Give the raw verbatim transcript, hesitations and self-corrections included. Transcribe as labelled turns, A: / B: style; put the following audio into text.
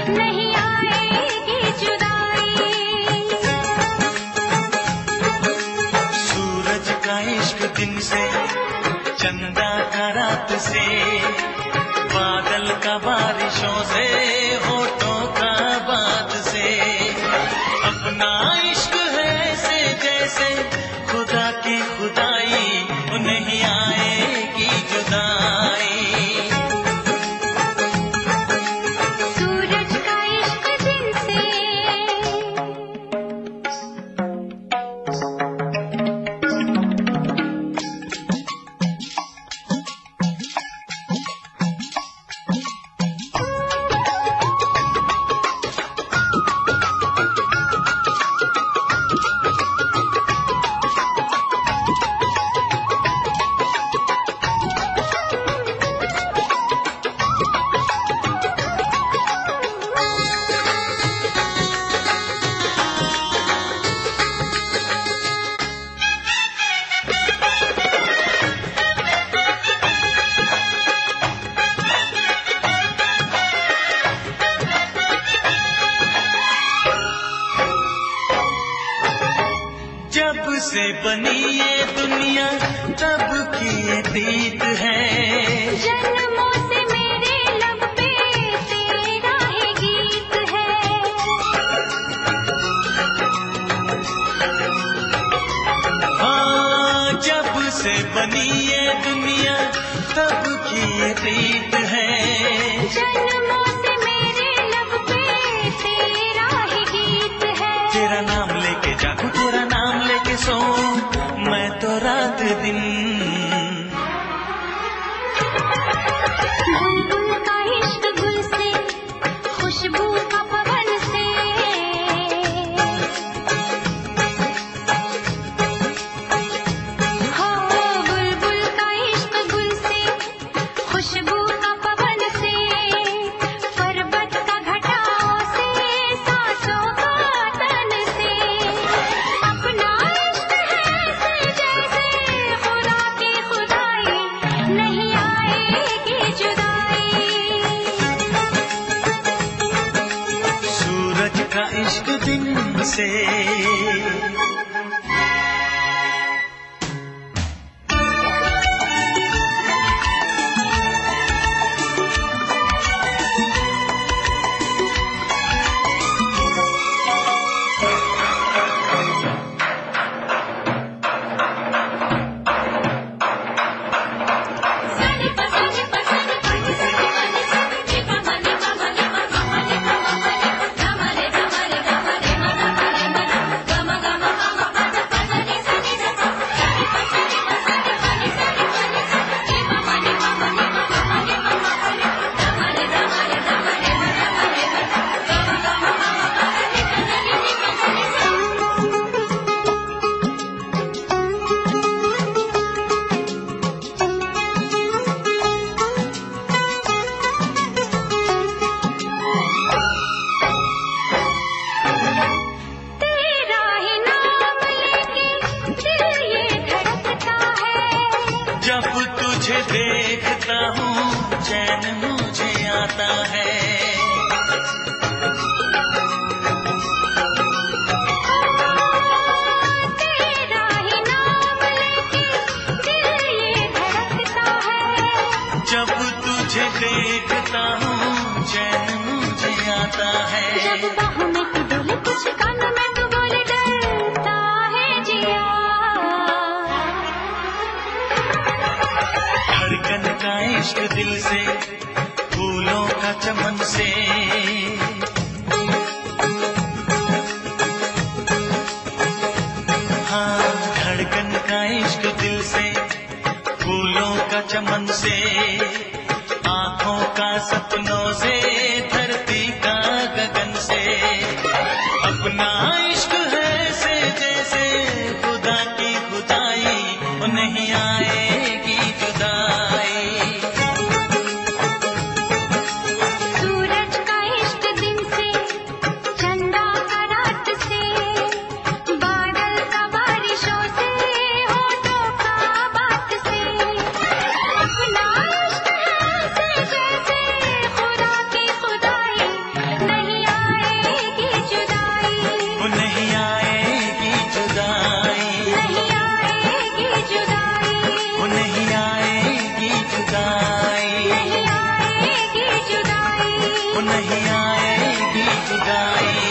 A: नहीं आएगी जुदाई।
B: सूरज का इश्क दिन से, चंदा का रात से, बादल का बारिशों से, होठों का बात से, अपना इश्क है ऐसे जैसे खुदा की खुदाई, नहीं आएगी जुदाई।
A: सूरज का इश्क दिन से,
B: जब से बनी ये दुनिया तब की ये प्रीत है,
A: जन्मों से मेरे लब पे तेरा ही गीत है।
B: हाँ जब से बनी ये दुनिया तब की ये प्रीत है,
A: जन्मों से मेरे लब पे तेरा ही गीत है।
B: तेरा नाम लेके जागूं, तेरा नाम लेके सोऊं मैं तो रात दिन।
A: बुलबुल का इश्क गुल से, खुशबू का पवन से, हो बुलबुल का इश्क गुल से, खुशबू का पवन से, पर्वत का घटाओं से, सांसों का तन से, अपना इश्क है ऐसे जैसे खुदा की खुदाई, नहीं आएगी जुदाई।
B: सूरज का इश्क दिन से,
A: तेरा ही नाम लेके दिल ये धड़कता है,
B: जब तुझे देखता हूँ चैन मुझे आता है।
A: तेरा ही नाम लेके दिल ये धड़कता है,
B: जब तुझे देखता हूँ चैन मुझे आता है।
A: जब बाहों में तू डोले, कुछ कानों में तू बोले, डरता है जिया।
B: धड़कन का इश्क दिल से, फूलों का चमन से, हाँ धड़कन का इश्क दिल से, फूलों का चमन से, आँखों का सपनों से, धरती का गगन से, अपना इश्क है ऐसे जैसे खुदा की खुदाई, नहीं आएगी जुदाई।
A: सूरज का इश्क दिन से, चंदा का रात से, बादल का बारिशों से, होठों का बात से, अपना इश्क
B: जुदाई